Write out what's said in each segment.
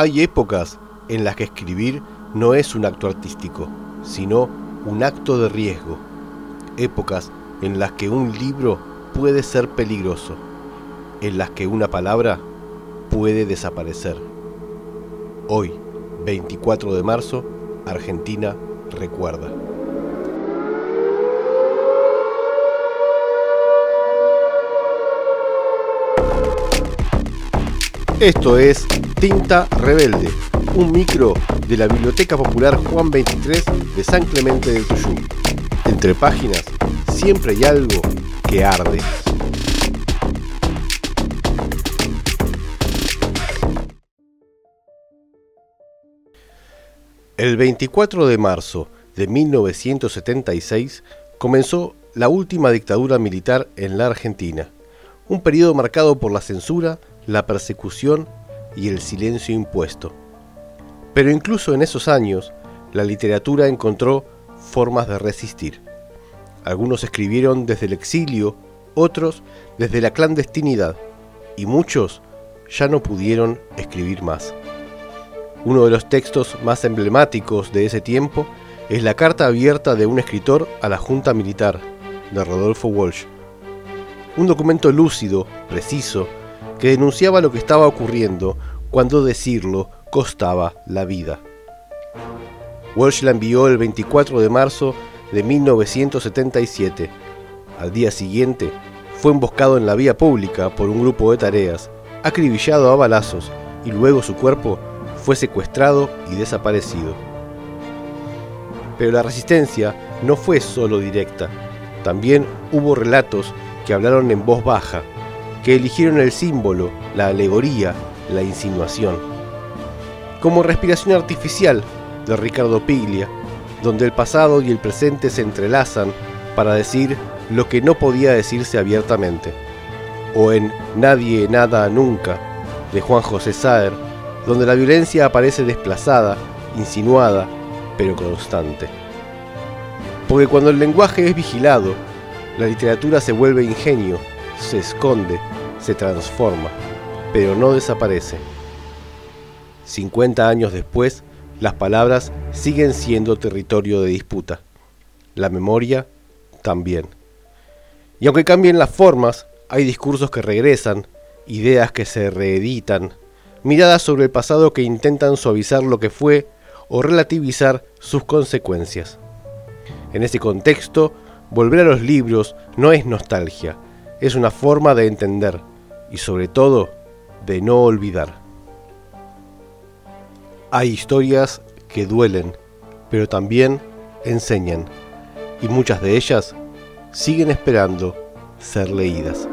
Hay épocas en las que escribir no es un acto artístico, sino un acto de riesgo. Épocas en las que un libro puede ser peligroso, en las que una palabra puede desaparecer. Hoy, 24 de marzo, Argentina recuerda. Esto es Tinta Rebelde, un micro de la Biblioteca Popular Juan 23 de San Clemente del Tuyú. Entre páginas, siempre hay algo que arde. El 24 de marzo de 1976 comenzó la última dictadura militar en la Argentina, un periodo marcado por la censura, la persecución y el silencio impuesto. Pero incluso en esos años, la literatura encontró formas de resistir. Algunos escribieron desde el exilio, otros desde la clandestinidad, y muchos ya no pudieron escribir más. Uno de los textos más emblemáticos de ese tiempo es la carta abierta de un escritor a la Junta Militar, de Rodolfo Walsh. Un documento lúcido, preciso, que denunciaba lo que estaba ocurriendo cuando decirlo costaba la vida. Walsh la envió el 24 de marzo de 1977. Al día siguiente, fue emboscado en la vía pública por un grupo de tareas, acribillado a balazos, y luego su cuerpo fue secuestrado y desaparecido. Pero la resistencia no fue solo directa. También hubo relatos que hablaron en voz baja, que eligieron el símbolo, la alegoría, la insinuación. Como Respiración Artificial, de Ricardo Piglia, donde el pasado y el presente se entrelazan para decir lo que no podía decirse abiertamente. O en Nadie, Nada, Nunca, de Juan José Saer, donde la violencia aparece desplazada, insinuada, pero constante. Porque cuando el lenguaje es vigilado, la literatura se vuelve ingenio, se esconde, se transforma, pero no desaparece. 50 años después, las palabras siguen siendo territorio de disputa. La memoria también. Y aunque cambien las formas, hay discursos que regresan, ideas que se reeditan, miradas sobre el pasado que intentan suavizar lo que fue o relativizar sus consecuencias. En ese contexto, volver a los libros no es nostalgia, es una forma de entender y sobre todo de no olvidar. Hay historias que duelen, pero también enseñan, y muchas de ellas siguen esperando ser leídas.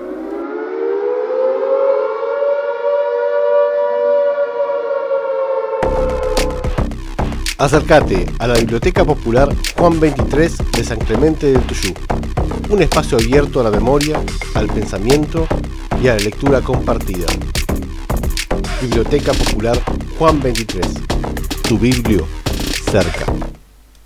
Acércate a la Biblioteca Popular Juan 23 de San Clemente del Tuyú, un espacio abierto a la memoria, al pensamiento y a la lectura compartida. Biblioteca Popular Juan 23, tu biblio cerca.